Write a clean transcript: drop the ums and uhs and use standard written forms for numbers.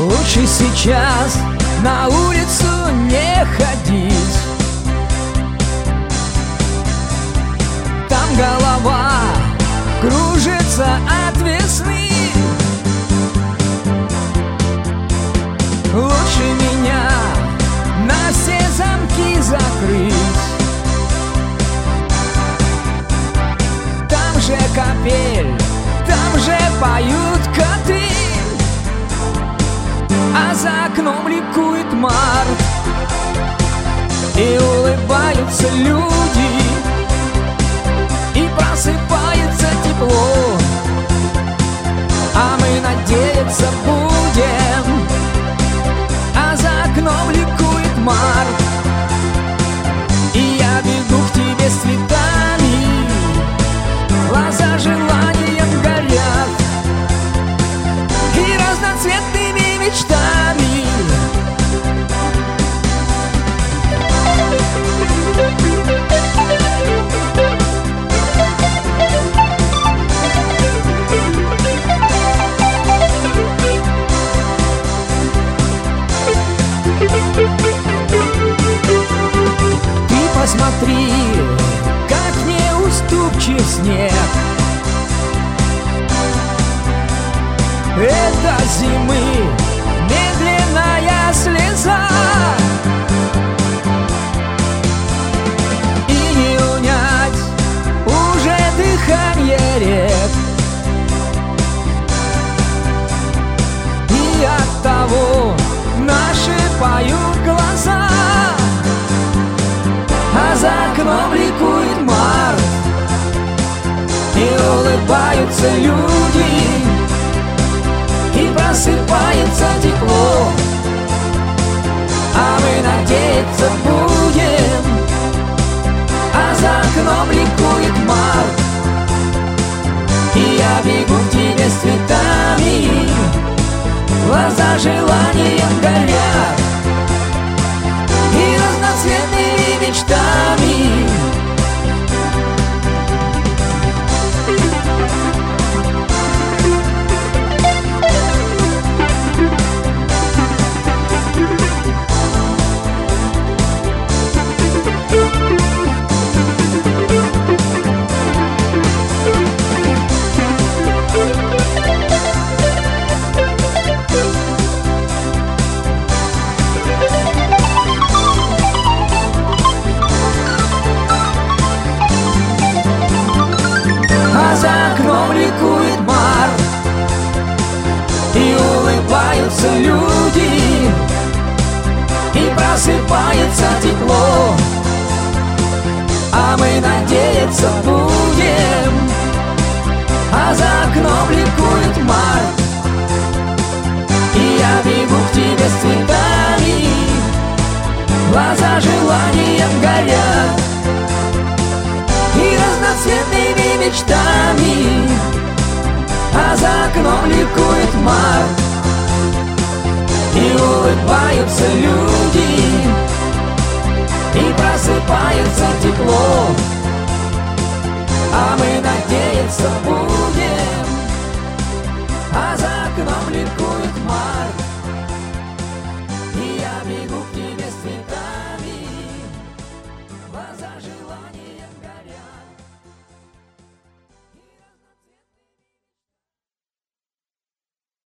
Лучше сейчас на улицу не ходить. Там голова кружится от весны. Лучше меня на все замки закрыть. Там же капель, там же поют коты, а за окном ликует март. И улыбаются люди, и просыпается тепло, а мы надеяться будем. А за окном ликует март, и я бегу к тебе с цветами. Глаза желанием горят и разноцветными мечтами. Ты посмотри, как неуступчив снег. Это зимы медленная слеза, и не унять уже дыхание рек. И оттого наши поют глаза, а за окном ликует март, и улыбаются люди, и просыпается тепло, а мы надеяться будем. А за окном ликует март, и я бегу к тебе с цветами. Глаза желанием горят и разноцветными мечтами. За окном ликует март, и улыбаются люди, и просыпается тепло, а мы надеяться будем. А за окном ликует март, и я бегу к тебе с цветами. Глаза желанием горят и разноцветными мечтами. А за окном ликует март, и улыбаются люди, и просыпается тепло, а мы надеяться будем. А за окном ликует март, и я бегу к тебе с цветами. Глаза